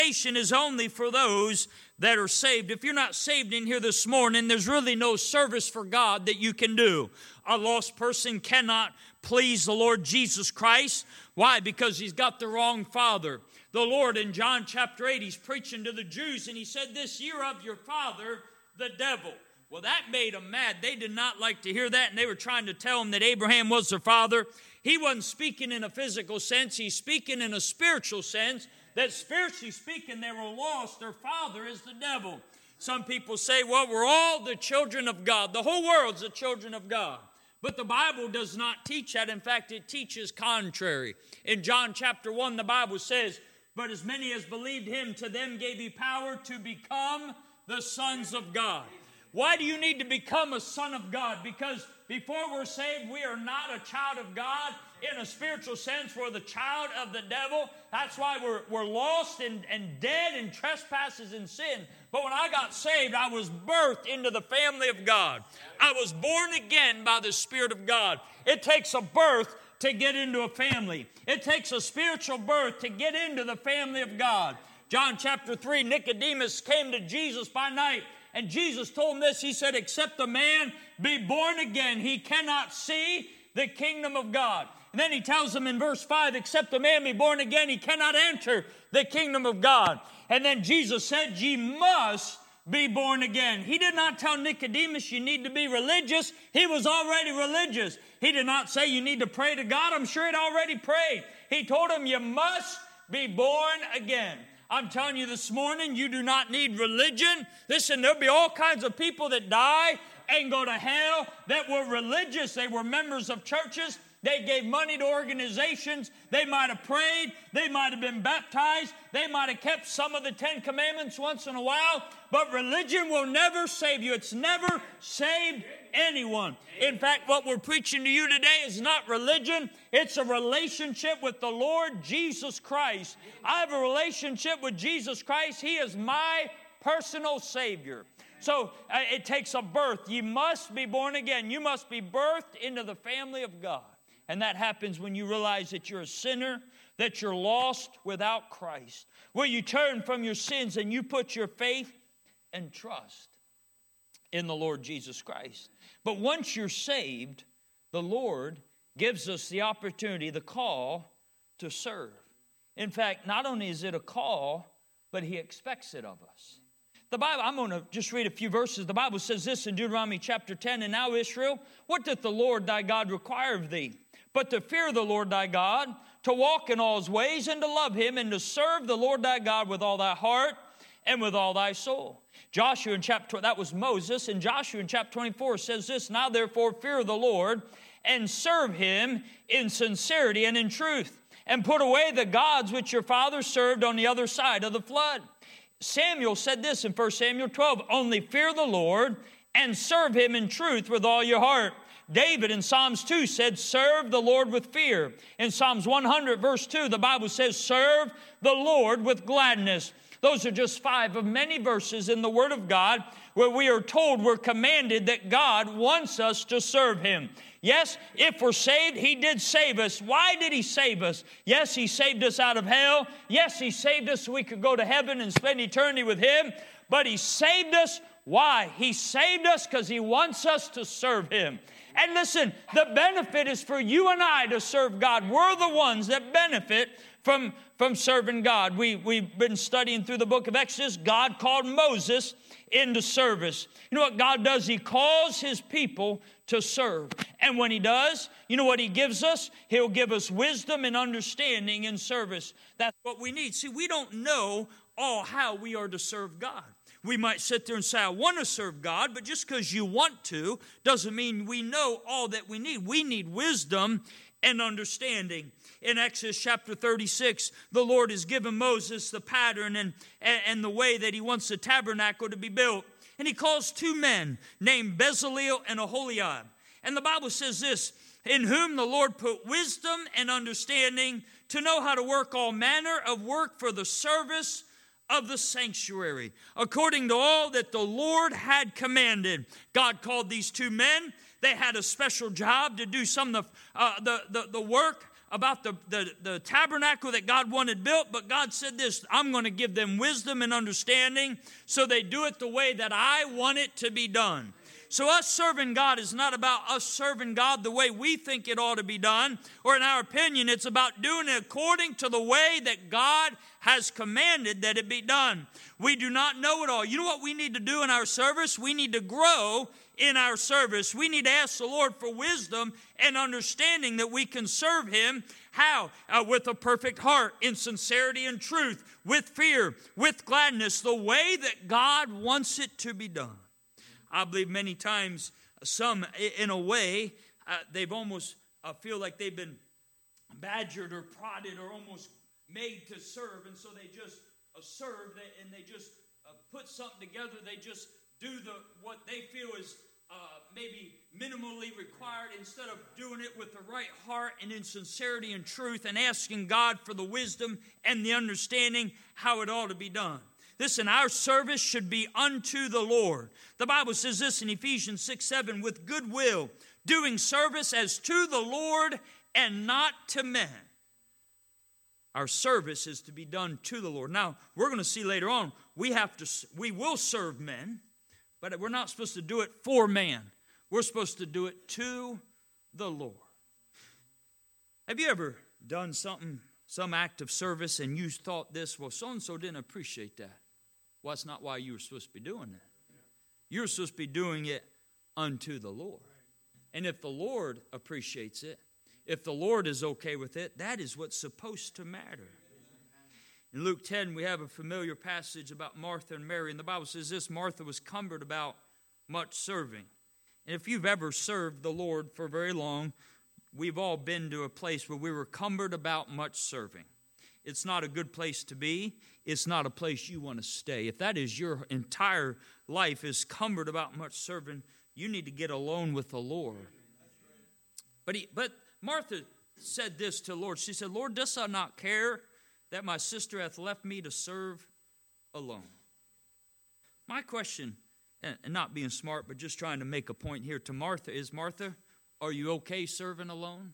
Salvation is only for those that are saved. If you're not saved in here this morning, there's really no service for God that you can do. A lost person cannot please the Lord Jesus Christ. Why? Because he's got the wrong father. The Lord in John chapter 8, he's preaching to the Jews, and he said, "This year of your father, the devil." Well, that made them mad. They did not like to hear that, and they were trying to tell him that Abraham was their father. He wasn't speaking in a physical sense. He's speaking in a spiritual sense, that spiritually speaking, they were lost. Their father is the devil. Some people say, well, we're all the children of God. The whole world's the children of God. But the Bible does not teach that. In fact, it teaches contrary. In John chapter 1, the Bible says, "But as many as believed him, to them gave he power to become the sons of God." Why do you need to become a son of God? Because before we're saved, we are not a child of God. In a spiritual sense, we're the child of the devil. That's why we're lost and dead in trespasses and sin. But when I got saved, I was birthed into the family of God. I was born again by the Spirit of God. It takes a birth to get into a family. It takes a spiritual birth to get into the family of God. John chapter 3, Nicodemus came to Jesus by night, and Jesus told him this. He said, "Except a man be born again, he cannot see the kingdom of God." And then he tells them in verse 5, "Except a man be born again, he cannot enter the kingdom of God." And then Jesus said, "Ye must be born again." He did not tell Nicodemus you need to be religious. He was already religious. He did not say you need to pray to God. I'm sure he'd already prayed. He told him you must be born again. I'm telling you this morning, you do not need religion. Listen, there'll be all kinds of people that die and go to hell that were religious. They were members of churches. They gave money to organizations. They might have prayed. They might have been baptized. They might have kept some of the 10 Commandments once in a while. But religion will never save you. It's never saved anyone. In fact, what we're preaching to you today is not religion. It's a relationship with the Lord Jesus Christ. I have a relationship with Jesus Christ. He is my personal Savior. So it takes a birth. You must be born again. You must be birthed into the family of God. And that happens when you realize that you're a sinner, that you're lost without Christ. Where you turn from your sins and you put your faith and trust in the Lord Jesus Christ. But once you're saved, the Lord gives us the opportunity, the call to serve. In fact, not only is it a call, but He expects it of us. The Bible, I'm going to just read a few verses. The Bible says this in Deuteronomy chapter 10, "And now, Israel, what doth the Lord thy God require of thee? But to fear the Lord thy God, to walk in all His ways, and to love Him, and to serve the Lord thy God with all thy heart and with all thy soul." Joshua in chapter, that was Moses, and Joshua in chapter 24 says this, "Now therefore fear the Lord, and serve Him in sincerity and in truth, and put away the gods which your fathers served on the other side of the flood." Samuel said this in 1 Samuel 12, "Only fear the Lord, and serve Him in truth with all your heart." David in Psalms 2 said, "Serve the Lord with fear." In Psalms 100 verse 2, the Bible says, "Serve the Lord with gladness." Those are just 5 of many verses in the Word of God where we are told, we're commanded that God wants us to serve Him. Yes, if we're saved, He did save us. Why did He save us? Yes, He saved us out of hell. Yes, He saved us so we could go to heaven and spend eternity with Him. But He saved us. Why? He saved us because He wants us to serve Him. And listen, the benefit is for you and I to serve God. We're the ones that benefit from serving God. We've been studying through the book of Exodus. God called Moses into service. You know what God does? He calls His people to serve. And when He does, you know what He gives us? He'll give us wisdom and understanding in service. That's what we need. See, we don't know all how we are to serve God. We might sit there and say, I want to serve God, but just because you want to doesn't mean we know all that we need. We need wisdom and understanding. In Exodus chapter 36, the Lord has given Moses the pattern and the way that He wants the tabernacle to be built. And He calls 2 men named Bezalel and Aholiab. And the Bible says this, "In whom the Lord put wisdom and understanding to know how to work all manner of work for the service of the sanctuary, according to all that the Lord had commanded." God called these 2 men. They had a special job to do some of the work about the tabernacle that God wanted built, but God said this, I'm going to give them wisdom and understanding so they do it the way that I want it to be done. So us serving God is not about us serving God the way we think it ought to be done, or in our opinion, it's about doing it according to the way that God has commanded that it be done. We do not know it all. You know what we need to do in our service? We need to grow in our service. We need to ask the Lord for wisdom and understanding that we can serve Him. How? With a perfect heart, in sincerity and truth, with fear, with gladness, the way that God wants it to be done. I believe many times, some, in a way, they've almost feel like they've been badgered or prodded or almost made to serve, and so they just serve, and they just put something together. They just do what they feel is maybe minimally required, instead of doing it with the right heart and in sincerity and truth, and asking God for the wisdom and the understanding how it ought to be done. Listen, our service should be unto the Lord. The Bible says this in Ephesians 6:7, with good will, doing service as to the Lord and not to men. Our service is to be done to the Lord. Now, we're going to see later on, we will serve men, but we're not supposed to do it for man. We're supposed to do it to the Lord. Have you ever done some act of service, and you thought this, well, so-and-so didn't appreciate that? Well, that's not why you were supposed to be doing that. You're supposed to be doing it unto the Lord. And if the Lord appreciates it, if the Lord is okay with it, that is what's supposed to matter. In Luke 10, we have a familiar passage about Martha and Mary. And the Bible says this, Martha was cumbered about much serving. And if you've ever served the Lord for very long, we've all been to a place where we were cumbered about much serving. It's not a good place to be. It's not a place you want to stay. If that is your entire life is cumbered about much serving, you need to get alone with the Lord. But Martha said this to the Lord. She said, Lord, dost thou not care that my sister hath left me to serve alone? My question, and not being smart, but just trying to make a point here to Martha, is, Martha, are you okay serving alone?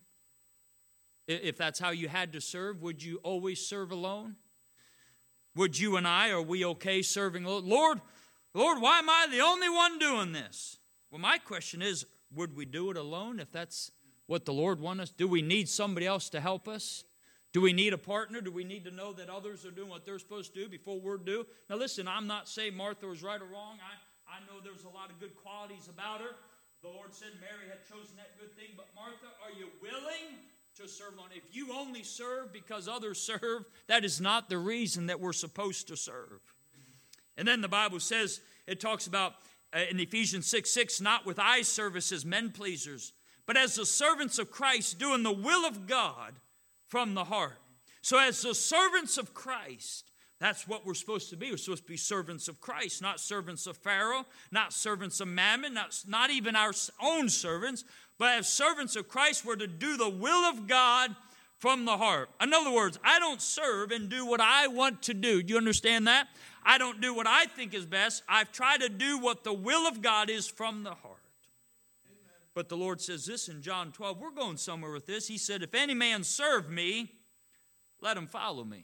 If that's how you had to serve, would you always serve alone? Would you and I, are we okay serving alone? Lord, why am I the only one doing this? Well, my question is, would we do it alone if that's what the Lord wants us? Do we need somebody else to help us? Do we need a partner? Do we need to know that others are doing what they're supposed to do before we're due? Now listen, I'm not saying Martha was right or wrong. I know there's a lot of good qualities about her. The Lord said Mary had chosen that good thing. But Martha, are you willing to serve alone? If you only serve because others serve, that is not the reason that we're supposed to serve. And then the Bible says, it talks about in Ephesians 6:6, not with eye service as men pleasers, but as the servants of Christ, doing the will of God from the heart. So as the servants of Christ, that's what we're supposed to be. We're supposed to be servants of Christ, not servants of Pharaoh, not servants of Mammon, not even our own servants, but as servants of Christ, we're to do the will of God from the heart. In other words, I don't serve and do what I want to do. Do you understand that? I don't do what I think is best. I've tried to do what the will of God is from the heart. But the Lord says this in John 12. We're going somewhere with this. He said, if any man serve me, let him follow me.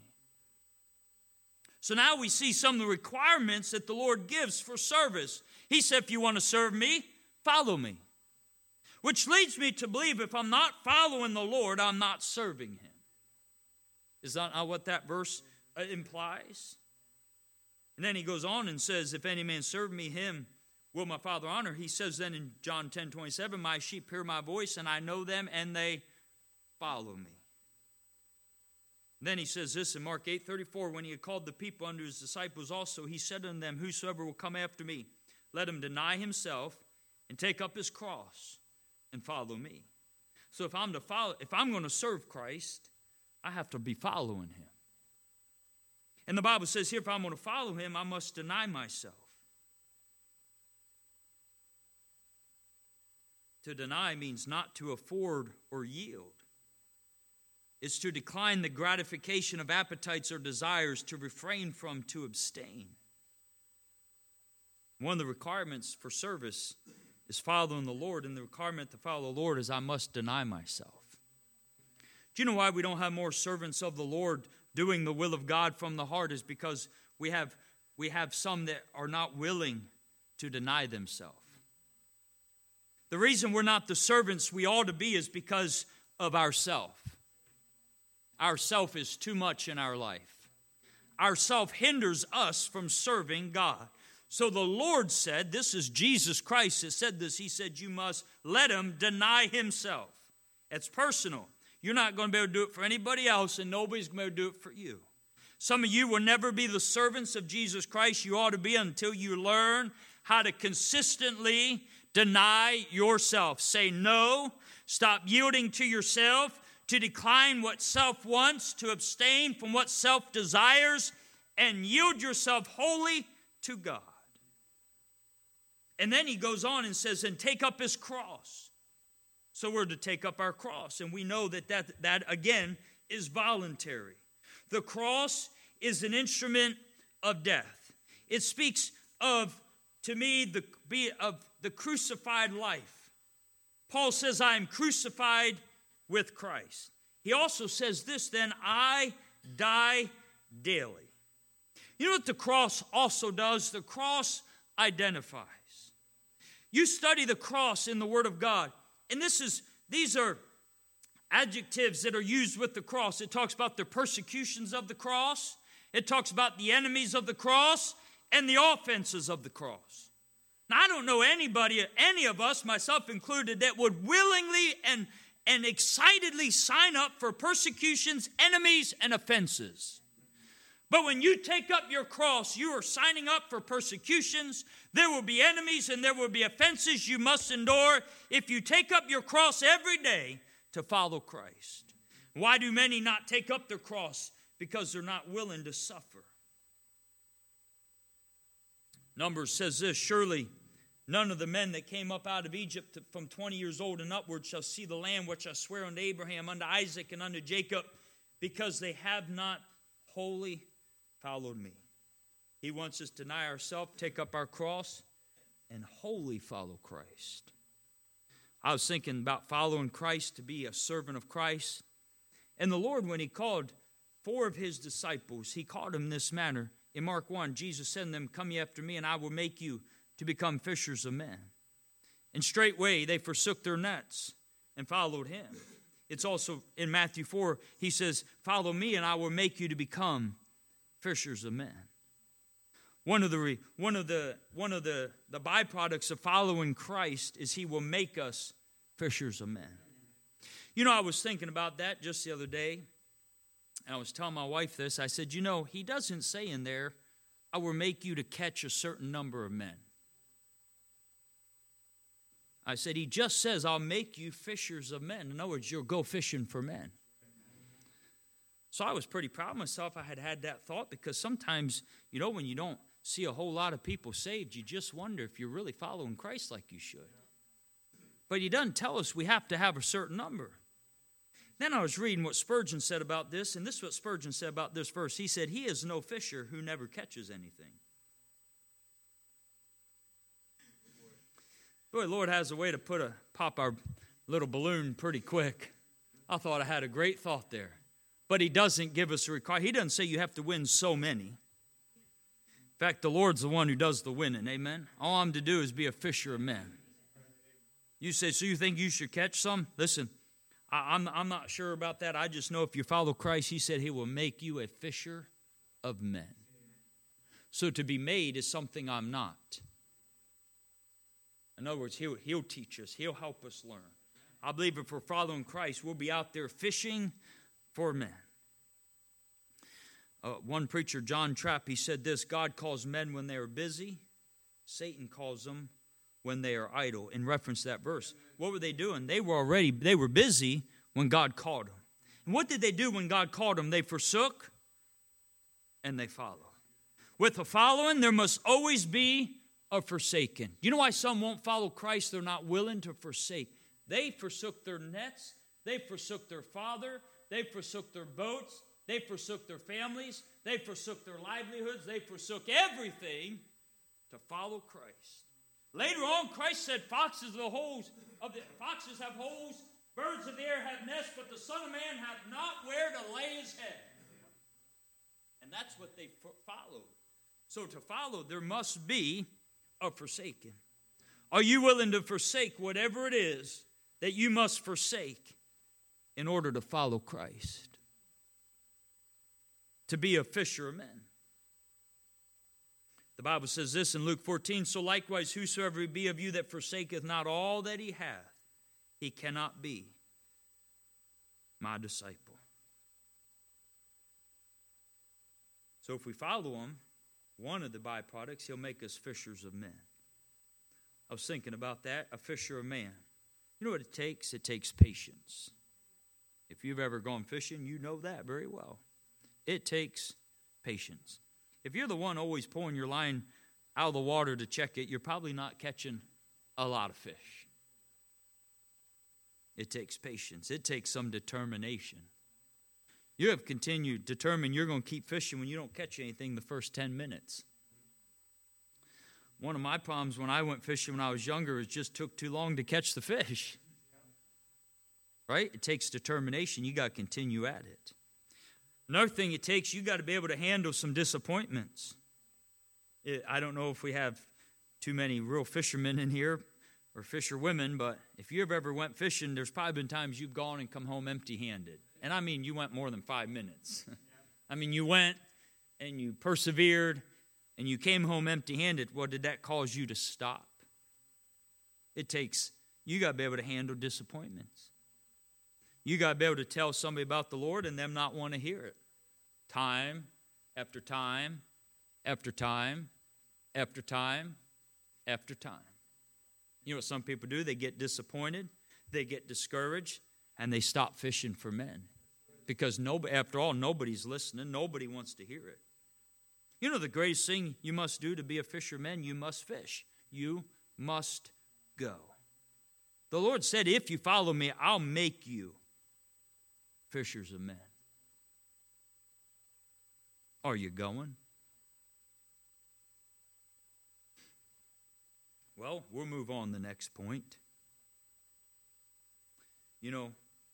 So now we see some of the requirements that the Lord gives for service. He said, if you want to serve me, follow me. Which leads me to believe if I'm not following the Lord, I'm not serving Him. Is that not what that verse implies? And then he goes on and says, if any man serve me, him will my Father honor. He says then in John 10:27, my sheep hear my voice, and I know them, and they follow me. And then he says this in Mark 8:34, when he had called the people unto his disciples also, he said unto them, whosoever will come after me, let him deny himself and take up his cross and follow me. So if I'm going to serve Christ, I have to be following Him. And the Bible says here, if I'm going to follow Him, I must deny myself. To deny means not to afford or yield. It's to decline the gratification of appetites or desires, to refrain from, to abstain. One of the requirements for service is following the Lord, and the requirement to follow the Lord is I must deny myself. Do you know why we don't have more servants of the Lord doing the will of God from the heart? Is because we have some that are not willing to deny themselves. The reason we're not the servants we ought to be is because of ourself. Ourself is too much in our life. Ourself hinders us from serving God. So the Lord said, this is Jesus Christ that said this. He said, you must let him deny himself. It's personal. You're not going to be able to do it for anybody else, and nobody's going to be able to do it for you. Some of you will never be the servants of Jesus Christ you ought to be until you learn how to consistently deny yourself. Say no. Stop yielding to yourself, to decline what self wants, to abstain from what self desires, and yield yourself wholly to God. And then he goes on and says, and take up his cross. So we're to take up our cross. And we know that again, is voluntary. The cross is an instrument of death. It speaks of, to me, the crucified life. Paul says, I am crucified with Christ. He also says this, then I die daily. You know what the cross also does? The cross identifies. You study the cross in the Word of God, and these are adjectives that are used with the cross. It talks about the persecutions of the cross. It talks about the enemies of the cross and the offenses of the cross. Now, I don't know anybody, any of us, myself included, that would willingly and excitedly sign up for persecutions, enemies, and offenses. But when you take up your cross, you are signing up for persecutions. There will be enemies and there will be offenses you must endure if you take up your cross every day to follow Christ. Why do many not take up their cross? Because they're not willing to suffer. Numbers says this, surely none of the men that came up out of Egypt from 20 years old and upward shall see the land which I swear unto Abraham, unto Isaac, and unto Jacob, because they have not wholly followed me. He wants us to deny ourselves, take up our cross, and wholly follow Christ. I was thinking about following Christ, to be a servant of Christ. And the Lord, when he called 4 of his disciples, he called them in this manner. In Mark 1, Jesus said to them, come ye after me, and I will make you to become fishers of men. And straightway they forsook their nets and followed him. It's also in Matthew 4, he says, follow me, and I will make you to become fishers of men. One of the byproducts of following Christ is he will make us fishers of men. You know, I was thinking about that just the other day, and I was telling my wife this. I said, you know, he doesn't say in there, I will make you to catch a certain number of men. I said, he just says, I'll make you fishers of men. In other words, you'll go fishing for men. So I was pretty proud of myself I had that thought, because sometimes, you know, when you don't see a whole lot of people saved, you just wonder if you're really following Christ like you should. But he doesn't tell us we have to have a certain number. Then I was reading what Spurgeon said about this, and this is what Spurgeon said about this verse. He said, he is no fisher who never catches anything. Boy, the Lord has a way to pop our little balloon pretty quick. I thought I had a great thought there. But he doesn't give us a requirement. He doesn't say you have to win so many. In fact, the Lord's the one who does the winning, amen? All I'm to do is be a fisher of men. You say, so you think you should catch some? Listen, I'm not sure about that. I just know if you follow Christ, he said he will make you a fisher of men. So to be made is something I'm not. In other words, he'll teach us. He'll help us learn. I believe if we're following Christ, we'll be out there fishing for men. One preacher, John Trapp, he said this, God calls men when they are busy. Satan calls them when they are idle, in reference to that verse. What were they doing? They were busy when God called them. And what did they do when God called them? They forsook and they followed. With the following, there must always be a forsaken. You know why some won't follow Christ? They're not willing to forsake. They forsook their nets. They forsook their father. They forsook their boats. They forsook their families. They forsook their livelihoods. They forsook everything to follow Christ. Later on, Christ said foxes have holes Birds of the air have nests, but the Son of Man hath not where to lay his head. And that's what they followed. So to follow, there must be a forsaking. Are you willing to forsake whatever it is that you must forsake in order to follow Christ? To be a fisher of men. The Bible says this in Luke 14, so likewise whosoever be of you that forsaketh not all that he hath, he cannot be my disciple. So if we follow him, one of the byproducts, he'll make us fishers of men. I was thinking about that, a fisher of man. You know what it takes? It takes patience. If you've ever gone fishing, you know that very well. It takes patience. If you're the one always pulling your line out of the water to check it, you're probably not catching a lot of fish. It takes patience. It takes some determination. You have continued determined you're going to keep fishing when you don't catch anything the first 10 minutes. One of my problems when I went fishing when I was younger is just took too long to catch the fish. Right? It takes determination. You got to continue at it. Another thing it takes, you got to be able to handle some disappointments. I don't know if we have too many real fishermen in here or fisherwomen, but if you've ever went fishing, there's probably been times you've gone and come home empty-handed. And I mean, you went more than 5 minutes. I mean, you went and you persevered and you came home empty-handed. Well, did that cause you to stop? It takes, you got to be able to handle disappointments. You got to be able to tell somebody about the Lord and them not want to hear it. Time after time after time after time after time. You know what some people do? They get disappointed, they get discouraged, and they stop fishing for men. Because after all, nobody's listening. Nobody wants to hear it. You know the greatest thing you must do to be a fisherman? You must fish. You must go. The Lord said, if you follow me, I'll make you fishers of men. Are you going? Well, we'll move on to the next point. You know,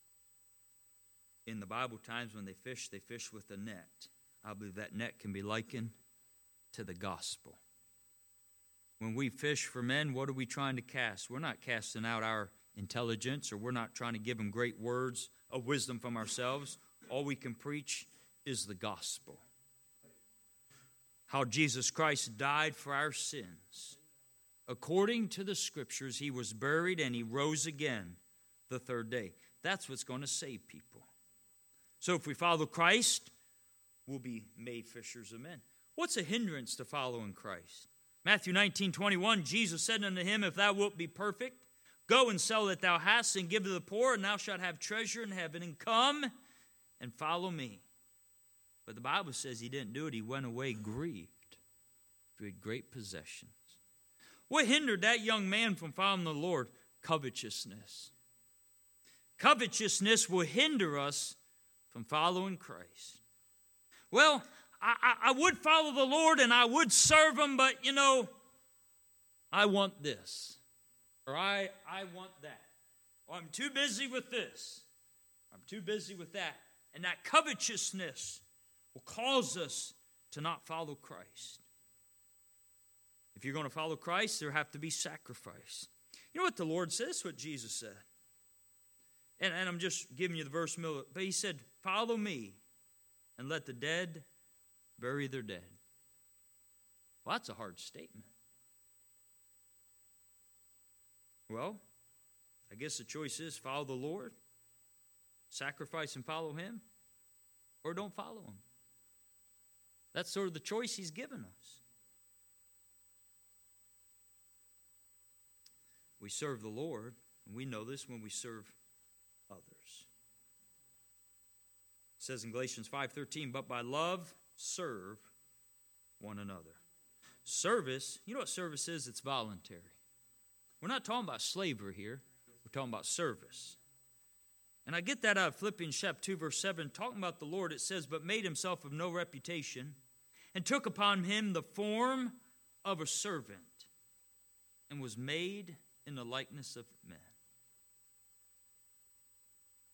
in the Bible times when they fish with a net. I believe that net can be likened to the gospel. When we fish for men, what are we trying to cast? We're not casting out our intelligence, or we're not trying to give them great words of wisdom from ourselves. All we can preach is the gospel. How Jesus Christ died for our sins. According to the scriptures, he was buried and he rose again the third day. That's what's going to save people. So if we follow Christ, we'll be made fishers of men. What's a hindrance to following Christ? Matthew 19:21, Jesus said unto him, if thou wilt be perfect, go and sell that thou hast and give to the poor, and thou shalt have treasure in heaven, and come and follow me. But the Bible says he didn't do it. He went away grieved, for he had great possessions. What hindered that young man from following the Lord? Covetousness. Covetousness will hinder us from following Christ. Well, I would follow the Lord and I would serve him, but, I want this. Or I want that. Or I'm too busy with this. I'm too busy with that. And that covetousness will cause us to not follow Christ. If you're going to follow Christ, there have to be sacrifice. You know what the Lord says? That's what Jesus said. And I'm just giving you the verse, but he said, follow me and let the dead bury their dead. Well, that's a hard statement. Well, I guess the choice is follow the Lord, sacrifice and follow him, or don't follow him. That's sort of the choice he's given us. We serve the Lord, and we know this when we serve others. It says in Galatians 5:13, but by love serve one another. Service, you know what service is? It's voluntary. We're not talking about slavery here. We're talking about service. And I get that out of Philippians chapter 2, verse 7. Talking about the Lord, it says, but made himself of no reputation, and took upon him the form of a servant, and was made in the likeness of men.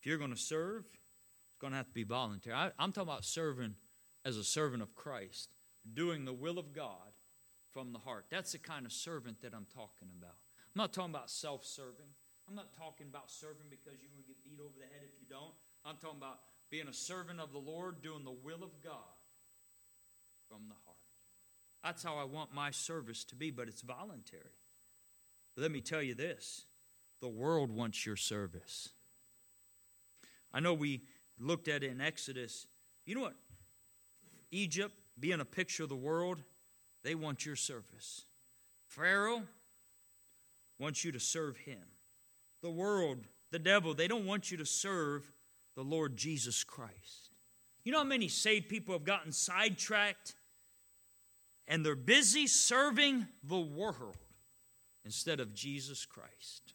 if you're going to serve, it's going to have to be voluntary. I'm talking about serving as a servant of Christ, doing the will of God from the heart. That's the kind of servant that I'm talking about. I'm not talking about self-serving. I'm not talking about serving because you're going to get beat over the head if you don't. I'm talking about being a servant of the Lord, doing the will of God from the heart. That's how I want my service to be, but it's voluntary. But let me tell you this. The world wants your service. I know we looked at it in Exodus. You know what? Egypt, being a picture of the world, they want your service. Pharaoh wants you to serve him. The world, the devil, they don't want you to serve the Lord Jesus Christ. You know how many saved people have gotten sidetracked and they're busy serving the world instead of Jesus Christ?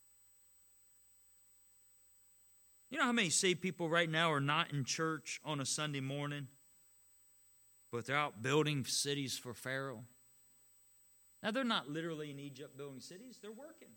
You know how many saved people right now are not in church on a Sunday morning, but they're out building cities for Pharaoh? Now, they're not literally in Egypt building cities. They're working.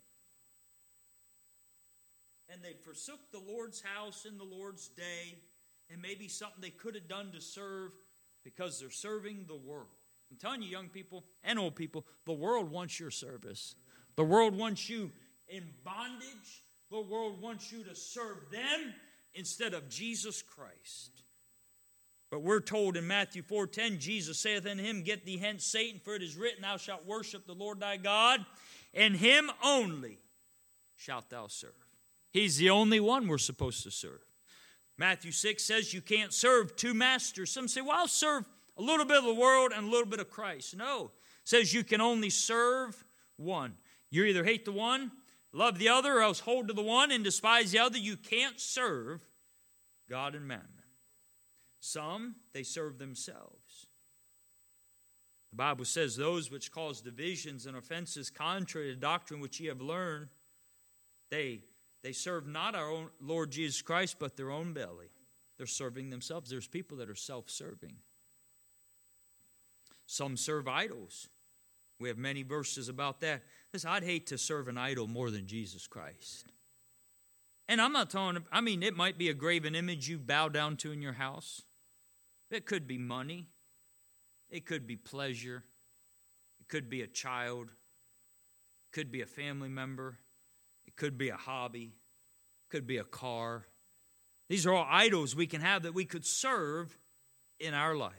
And they forsook the Lord's house in the Lord's day, and maybe something they could have done to serve because they're serving the world. I'm telling you, young people and old people, the world wants your service. The world wants you in bondage. The world wants you to serve them instead of Jesus Christ. But we're told in Matthew 4:10, Jesus saith unto him, Get thee hence, Satan, for it is written, Thou shalt worship the Lord thy God, and him only shalt thou serve. He's the only one we're supposed to serve. Matthew 6 says you can't serve two masters. Some say, well, I'll serve a little bit of the world and a little bit of Christ. No, it says you can only serve one. You either hate the one, love the other, or else hold to the one and despise the other. You can't serve God and mammon. Some, they serve themselves. The Bible says those which cause divisions and offenses contrary to the doctrine which ye have learned, they serve not our own Lord Jesus Christ, but their own belly. They're serving themselves. There's people that are self-serving. Some serve idols. We have many verses about that. Listen, I'd hate to serve an idol more than Jesus Christ. And I'm not talking, it might be a graven image you bow down to in your house. It could be money. It could be pleasure. It could be a child. It could be a family member. It could be a hobby. It could be a car. These are all idols we can have that we could serve in our life.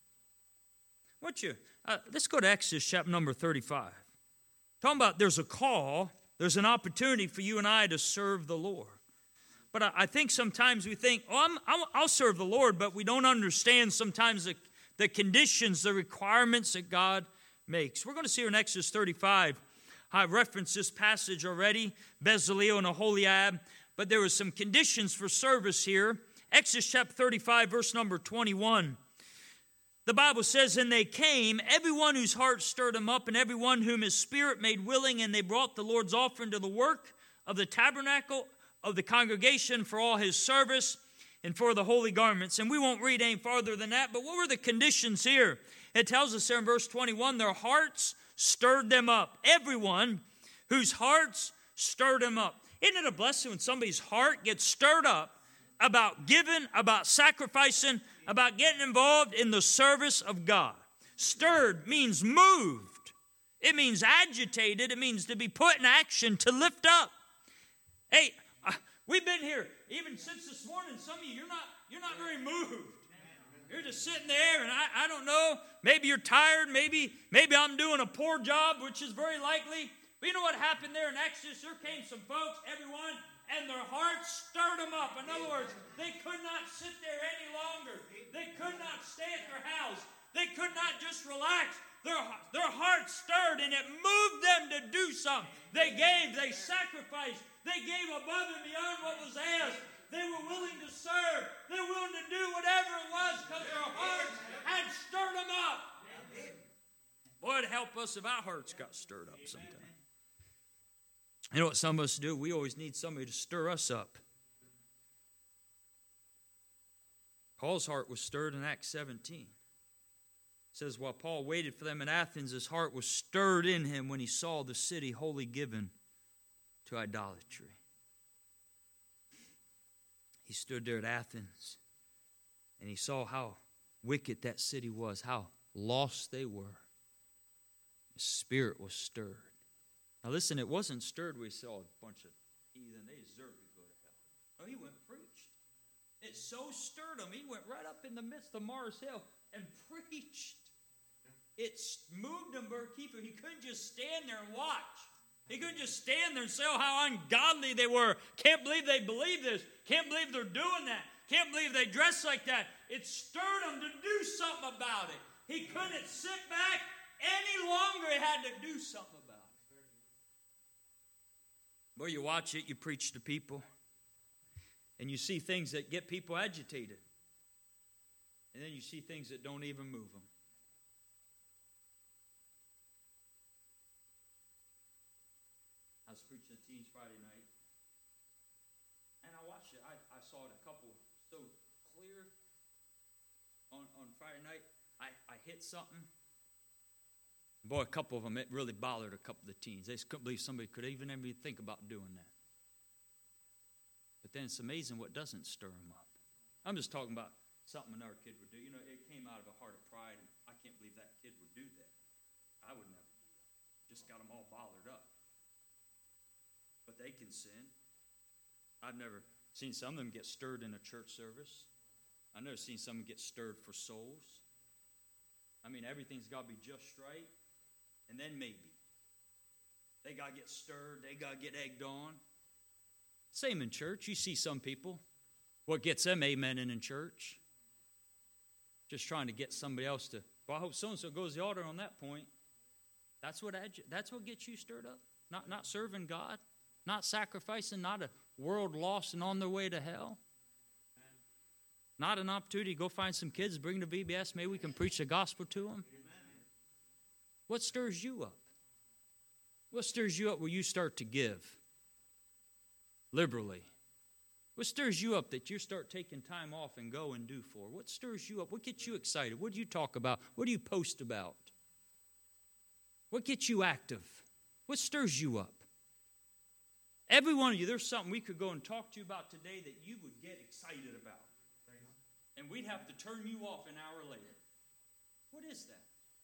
Let's go to Exodus chapter number 35. Talking about there's a call, there's an opportunity for you and I to serve the Lord. But I think sometimes we think, I'll serve the Lord, but we don't understand sometimes the conditions, the requirements that God makes. We're going to see here in Exodus 35. I've referenced this passage already, Bezaleel and Aholiab, but there were some conditions for service here. Exodus chapter 35, verse number 21. The Bible says, And they came, everyone whose heart stirred him up, and everyone whom his spirit made willing, and they brought the Lord's offering to the work of the tabernacle of the congregation for all his service and for the holy garments. And we won't read any farther than that, but what were the conditions here? It tells us there in verse 21, their hearts stirred them up. Everyone whose hearts stirred them up. Isn't it a blessing when somebody's heart gets stirred up about giving, about sacrificing, about getting involved in the service of God? Stirred means moved. It means agitated. It means to be put in action, to lift up. Hey, we've been here even since this morning. Some of you, you're not very moved. You're just sitting there, and I don't know. Maybe you're tired. Maybe I'm doing a poor job, which is very likely. But you know what happened there in Exodus? There came some folks, everyone, and their hearts stirred them up. In other words, they could not sit there any longer. They could not stay at their house. They could not just relax. Their hearts stirred, and it moved them to do something. They gave, they sacrificed, they gave above and beyond what was asked. They were willing to serve. They were willing to do whatever it was because their hearts had stirred them up. Boy, it'd help us if our hearts got stirred up sometime. You know what some of us do? We always need somebody to stir us up. Paul's heart was stirred in Acts 17. It says, while Paul waited for them in Athens, his heart was stirred in him when he saw the city wholly given to idolatry. He stood there at Athens, and he saw how wicked that city was, how lost they were. His spirit was stirred. Now listen, it wasn't stirred we saw a bunch of heathen. They deserved to go to hell. No, he went and preached. It so stirred him. He went right up in the midst of Mars Hill and preached. It moved him, Brother Kiefer. He couldn't just stand there and watch. He couldn't just stand there and say, oh, how ungodly they were. Can't believe they believe this. Can't believe they're doing that. Can't believe they dress like that. It stirred him to do something about it. He couldn't sit back any longer. He had to do something about it. Well, you watch it, you preach to people, and you see things that get people agitated. And then you see things that don't even move them. I was preaching to teens Friday night, and I watched it. I saw it a couple so clear on Friday night. I hit something. Boy, a couple of them, it really bothered a couple of the teens. They just couldn't believe somebody could even think about doing that. But then it's amazing what doesn't stir them up. I'm just talking about something another kid would do. You know, it came out of a heart of pride, and I can't believe that kid would do that. I would never do that. Just got them all bothered up. But they can sin. I've never seen some of them get stirred in a church service. I've never seen some get stirred for souls. I mean, everything's got to be just right, and then maybe. They got to get stirred. They got to get egged on. Same in church. You see some people. What gets them amening in church? Just trying to get somebody else to, well, I hope so-and-so goes to the altar on that point. That's what gets you stirred up. Not serving God. Not sacrificing, not a world lost and on their way to hell. Not an opportunity to go find some kids, bring them to VBS, maybe we can preach the gospel to them. What stirs you up? What stirs you up where you start to give liberally? What stirs you up that you start taking time off and go and do for? What stirs you up? What gets you excited? What do you talk about? What do you post about? What gets you active? What stirs you up? Every one of you, there's something we could go and talk to you about today that you would get excited about. And we'd have to turn you off an hour later. What is that?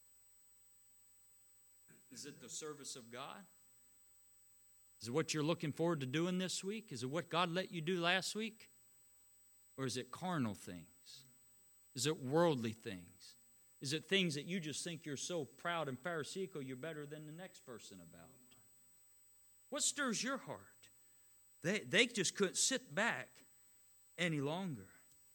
Is it the service of God? Is it what you're looking forward to doing this week? Is it what God let you do last week? Or is it carnal things? Is it worldly things? Is it things that you just think you're so proud and pharisaical you're better than the next person about? What stirs your heart? They just couldn't sit back any longer.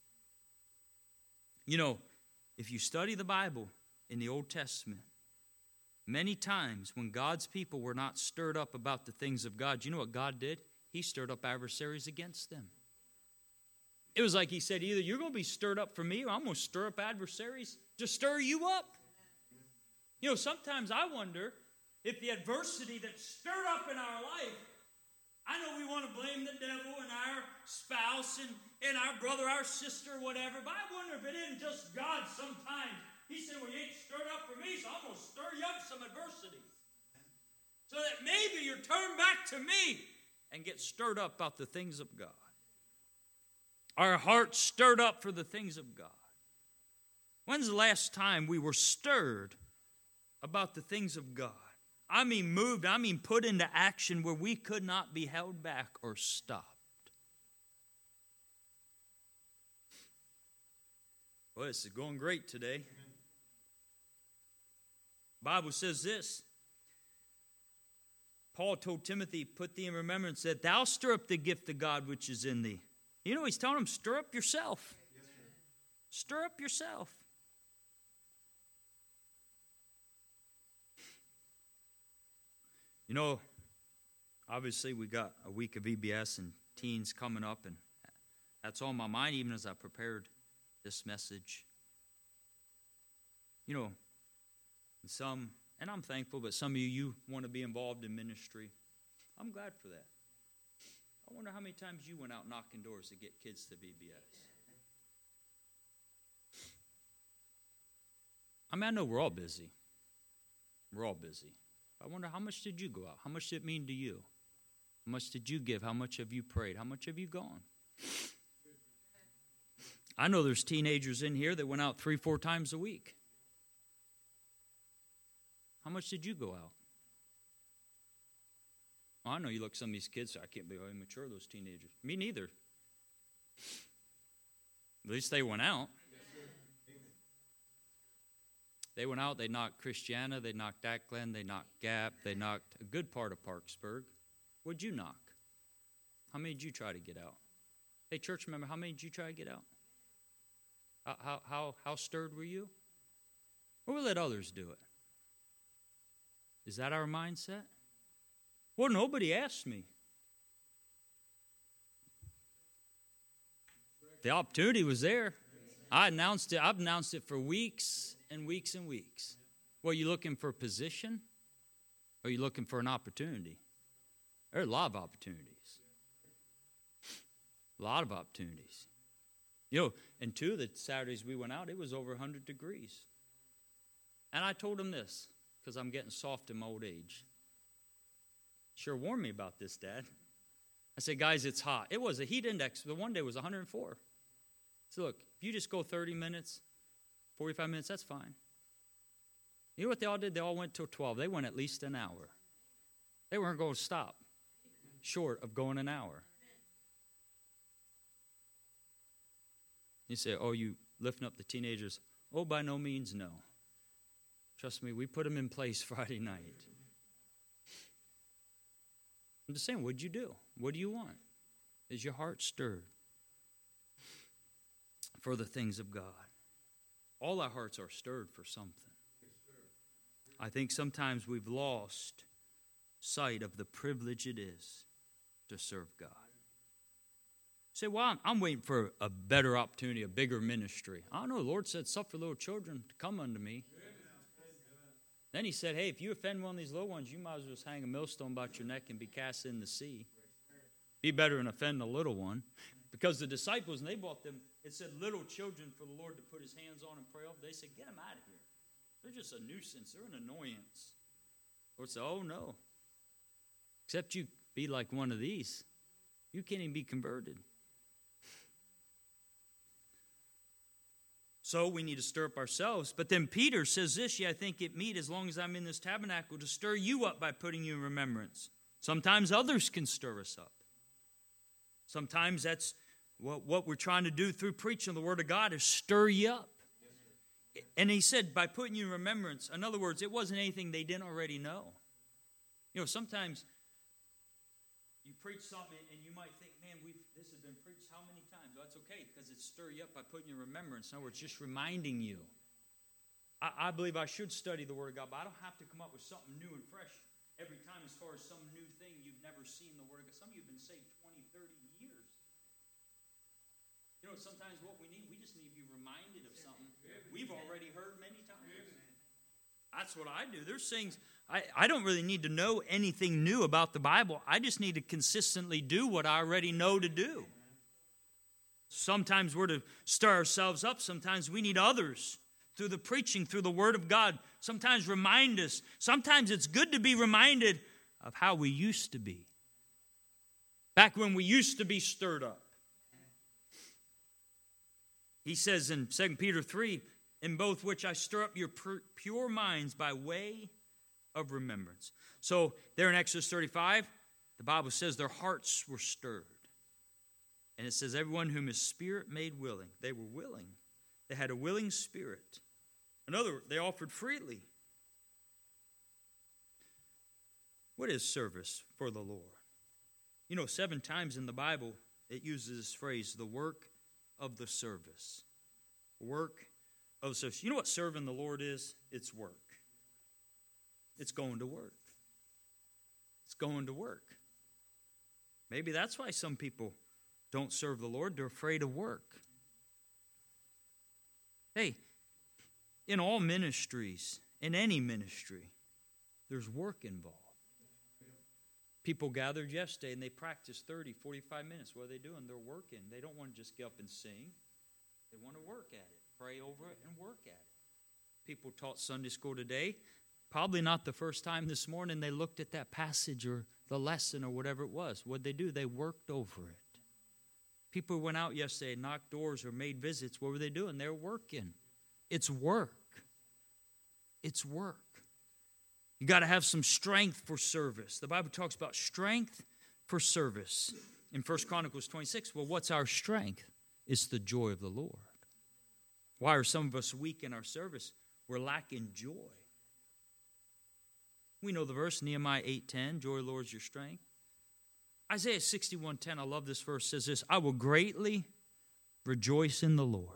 You know, if you study the Bible in the Old Testament, many times when God's people were not stirred up about the things of God, you know what God did? He stirred up adversaries against them. It was like he said, either you're going to be stirred up for me or I'm going to stir up adversaries to stir you up. You know, sometimes I wonder if the adversity that's stirred up in our life, I know we want to blame the devil and our spouse and our brother, our sister, whatever, but I wonder if it isn't just God sometimes. He said, well, you ain't stirred up for me, so I'm going to stir you up some adversity. So that maybe you're turned back to me and get stirred up about the things of God. Our hearts stirred up for the things of God. When's the last time we were stirred about the things of God? I mean moved, I mean put into action where we could not be held back or stopped. Well, this is going great today. The Bible says this. Paul told Timothy, put thee in remembrance that thou stir up the gift of God which is in thee. You know, he's telling him, stir up yourself. Stir up yourself. You know, obviously we got a week of VBS and teens coming up, and that's on my mind even as I prepared this message. You know, some, and I'm thankful, but some of you want to be involved in ministry. I'm glad for that. I wonder how many times you went out knocking doors to get kids to VBS. I mean, I know we're all busy. We're all busy. I wonder, how much did you go out? How much did it mean to you? How much did you give? How much have you prayed? How much have you gone? I know there's teenagers in here that went out 3-4 times a week. How much did you go out? Well, I know you look at some of these kids, I can't believe how immature those teenagers. Me neither. At least they went out. They went out, they knocked Christiana, they knocked Ackland, they knocked Gap, they knocked a good part of Parksburg. What'd you knock? How many did you try to get out? Hey, church member, how many did you try to get out? How stirred were you? Or we let others do it? Is that our mindset? Well, nobody asked me. The opportunity was there. I've announced it for weeks and weeks and weeks. Well, you looking for a position? Or are you looking for an opportunity? There are a lot of opportunities. A lot of opportunities. You know, and 2 of the Saturdays we went out, it was over 100 degrees. And I told him this, because I'm getting soft in my old age. Sure warned me about this, Dad. I said, guys, it's hot. It was a heat index. The one day was 104. So look, if you just go 30 minutes, 45 minutes, that's fine. You know what they all did? They all went till 12. They went at least an hour. They weren't going to stop short of going an hour. You say, oh, you lifting up the teenagers. Oh, by no means, no. Trust me, we put them in place Friday night. I'm just saying, what'd you do? What do you want? Is your heart stirred for the things of God? All our hearts are stirred for something. I think sometimes we've lost sight of the privilege it is to serve God. Say, well, I'm waiting for a better opportunity, a bigger ministry. I don't know. The Lord said, suffer little children to come unto me. Then he said, hey, if you offend one of these little ones, you might as well just hang a millstone about your neck and be cast in the sea. Be better than offend a little one. Because the disciples, and they brought them, it said little children for the Lord to put his hands on and pray over. They said, get them out of here. They're just a nuisance. They're an annoyance. The Lord said, oh, no. Except you be like one of these. You can't even be converted. So we need to stir up ourselves. But then Peter says this, I think it meet as long as I'm in this tabernacle to stir you up by putting you in remembrance. Sometimes others can stir us up. Sometimes that's what we're trying to do through preaching the Word of God is stir you up. And he said, by putting you in remembrance, in other words, it wasn't anything they didn't already know. You know, sometimes you preach something and you might think, man, this has been preached how many times? Well, that's okay because it stir you up by putting you in remembrance. In other words, just reminding you. I believe I should study the Word of God, but I don't have to come up with something new and fresh every time as far as some new thing you've never seen in the Word of God. Some of you have been saved 20, 30 years. You know, sometimes what we need, we just need to be reminded of something we've already heard many times. That's what I do. There's things, I don't really need to know anything new about the Bible. I just need to consistently do what I already know to do. Sometimes we're to stir ourselves up. Sometimes we need others through the preaching, through the Word of God. Sometimes remind us. Sometimes it's good to be reminded of how we used to be. Back when we used to be stirred up. He says in 2 Peter 3, in both which I stir up your pure minds by way of remembrance. So there in Exodus 35, the Bible says their hearts were stirred. And it says everyone whom his spirit made willing. They were willing. They had a willing spirit. In other words, they offered freely. What is service for the Lord? You know, 7 times in the Bible it uses this phrase, the work of the service. Work of the service. You know what serving the Lord is? It's work. It's going to work. It's going to work. Maybe that's why some people don't serve the Lord. They're afraid of work. Hey, in all ministries, in any ministry, there's work involved. People gathered yesterday and they practiced 30, 45 minutes. What are they doing? They're working. They don't want to just get up and sing. They want to work at it, pray over it, and work at it. People taught Sunday school today. Probably not the first time this morning they looked at that passage or the lesson or whatever it was. What'd they do? They worked over it. People who went out yesterday, knocked doors or made visits, what were they doing? They're working. It's work. It's work. You got to have some strength for service. The Bible talks about strength for service. In 1 Chronicles 26, well, what's our strength? It's the joy of the Lord. Why are some of us weak in our service? We're lacking joy. We know the verse, Nehemiah 8:10, joy, Lord, is your strength. Isaiah 61:10, I love this verse, says this, I will greatly rejoice in the Lord.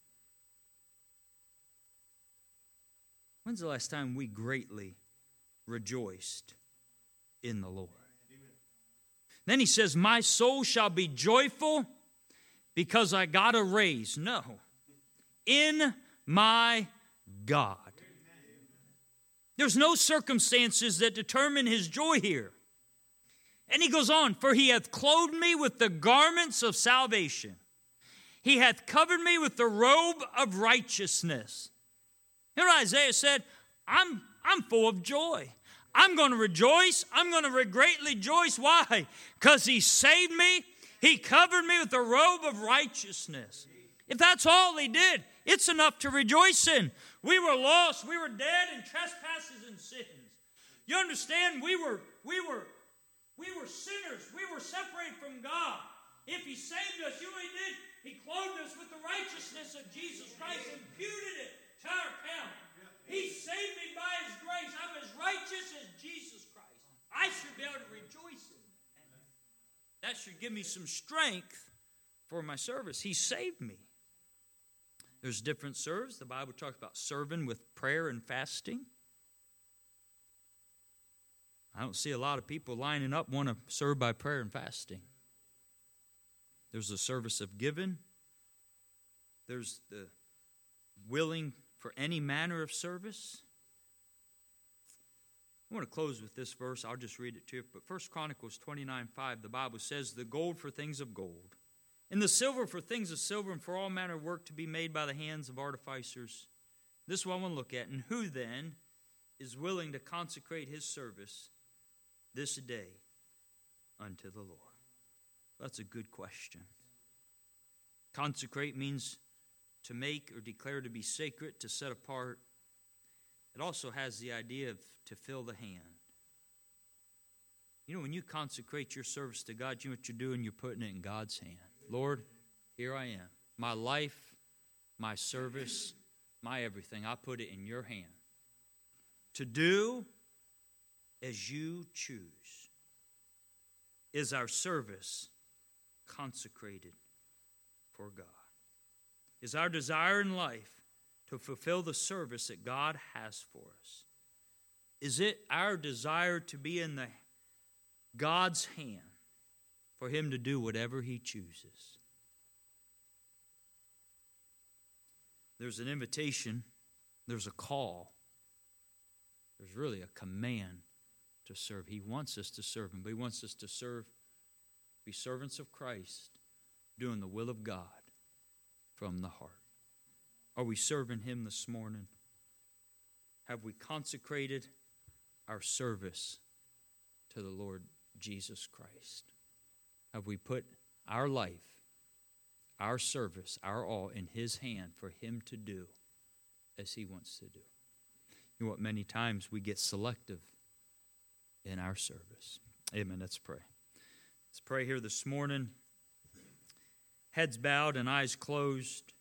When's the last time we greatly rejoiced in the Lord? Then he says, my soul shall be joyful because I got a raise. No, in my God. There's no circumstances that determine his joy here. And he goes on, for he hath clothed me with the garments of salvation. He hath covered me with the robe of righteousness. Here Isaiah said, I'm full of joy. I'm going to rejoice. I'm going to greatly rejoice. Why? Because he saved me. He covered me with the robe of righteousness. If that's all he did, it's enough to rejoice in. We were lost. We were dead in trespasses and sins. You understand? We were sinners. We were separated from God. If he saved us, you know what he did? He clothed us with the righteousness of Jesus Christ, imputed it to our account. He saved me by his grace. I'm as righteous as Jesus Christ. I should be able to rejoice in that. That should give me some strength for my service. He saved me. There's different serves. The Bible talks about serving with prayer and fasting. I don't see a lot of people lining up want to serve by prayer and fasting. There's the service of giving. There's the willing for any manner of service. I want to close with this verse. I'll just read it to you. But 1 Chronicles 29:5, the Bible says, the gold for things of gold, and the silver for things of silver, and for all manner of work to be made by the hands of artificers. This is what I want to look at. And who then is willing to consecrate his service this day unto the Lord? That's a good question. Consecrate means to make or declare to be sacred, to set apart. It also has the idea of to fill the hand. You know, when you consecrate your service to God, you know what you're doing? You're putting it in God's hand. Lord, here I am. My life, my service, my everything, I put it in your hand. To do as you choose. Is our service consecrated for God? Is our desire in life to fulfill the service that God has for us? Is it our desire to be in God's hand for him to do whatever he chooses? There's an invitation. There's a call. There's really a command to serve. He wants us to serve him, but he wants us to serve, be servants of Christ, doing the will of God from the heart. Are we serving him this morning? Have we consecrated our service to the Lord Jesus Christ? Have we put our life, our service, our all in his hand for him to do as he wants to do? You know what? Many times we get selective in our service. Amen. Let's pray. Let's pray here this morning. Heads bowed and eyes closed.